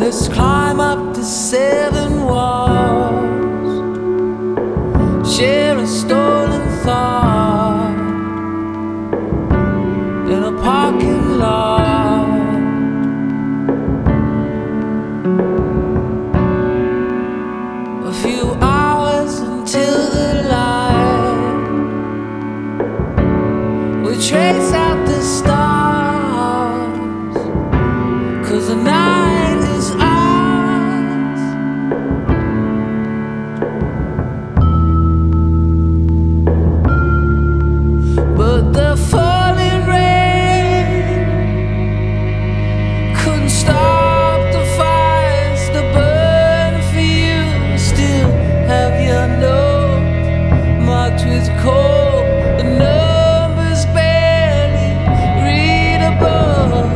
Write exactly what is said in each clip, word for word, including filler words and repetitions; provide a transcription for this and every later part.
Let's climb up the seven walls, share a stolen thought in a parking lot. A few hours until the light, we trace out the stars, 'cause the night is ours. But the falling rain couldn't stop the fires that burn for you. Still have your note marked with coal, the numbers barely readable.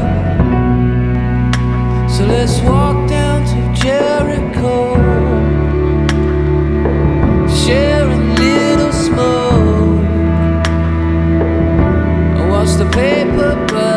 So let's walk down to Jericho, share a little smoke, and watch the paper burn.